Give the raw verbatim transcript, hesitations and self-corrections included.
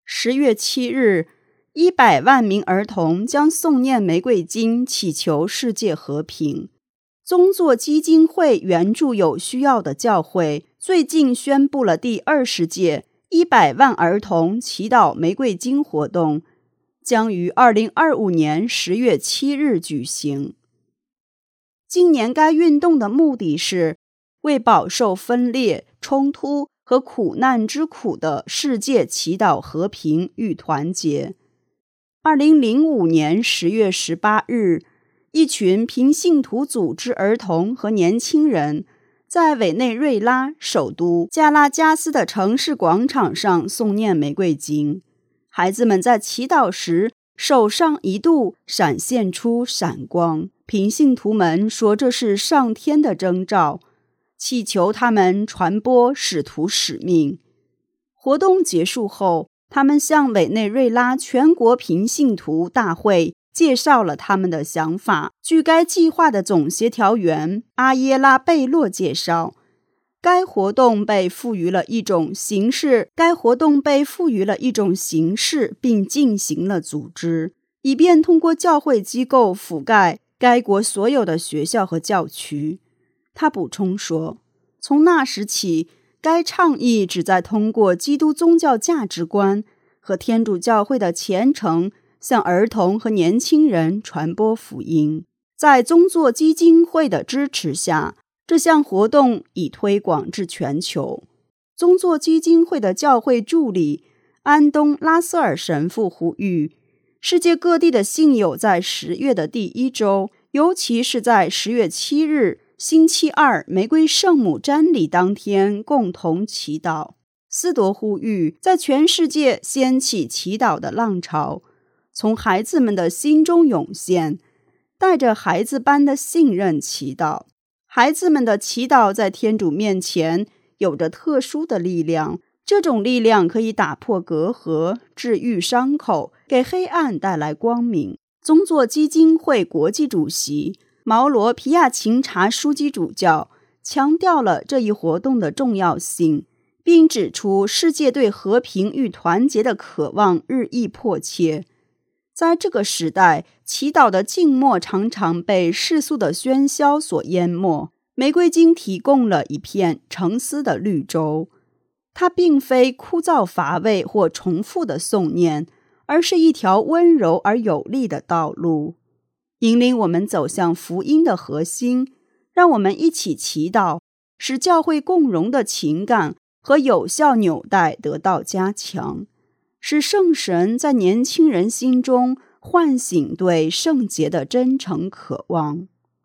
十月七日，一百万名儿童将诵念玫瑰经，祈求世界和平。宗座基金会援助有需要的教会最近宣布了第二十届一百万儿童祈祷玫瑰经活动，将于二零二五年十月七日举行。今年该运动的目的是为饱受分裂、冲突和苦难之苦的世界祈祷和平与团结。二零零五年十月十八日，一群平信徒组织儿童和年轻人在委内瑞拉首都加拉加斯的城市广场上诵念玫瑰经。孩子们在祈祷时，手上一度闪现出闪光。平信徒们说这是上天的征兆，祈求他们传播使徒使命。活动结束后，他们向委内瑞拉全国平信徒大会介绍了他们的想法。据该计划的总协调员阿耶拉贝洛介绍，该活动被赋予了一种形式，该活动被赋予了一种形式，并进行了组织，以便通过教会机构覆盖该国所有的学校和教区。他补充说，从那时起，该倡议旨在通过基督宗教价值观和天主教会的虔诚向儿童和年轻人传播福音。在宗座基金会的支持下，这项活动已推广至全球。宗座基金会的教会助理安东拉瑟尔神父呼吁，世界各地的信友在十月的第一周，尤其是在十月七日星期二玫瑰圣母瞻礼当天共同祈祷。斯铎呼吁，在全世界掀起祈祷的浪潮，从孩子们的心中涌现，带着孩子般的信任祈祷。孩子们的祈祷在天主面前有着特殊的力量，这种力量可以打破隔阂，治愈伤口，给黑暗带来光明。宗座基金会国际主席毛罗皮亚琴察枢机主教强调了这一活动的重要性，并指出世界对和平与团结的渴望日益迫切。在这个时代，祈祷的静默常常被世俗的喧嚣所淹没。玫瑰经提供了一片沉思的绿洲，它并非枯燥乏味或重复的诵念，而是一条温柔而有力的道路，引领我们走向福音的核心。让我们一起祈祷，使教会共融的情感和有效纽带得到加强，使圣神在年轻人心中唤醒对圣洁的真诚渴望。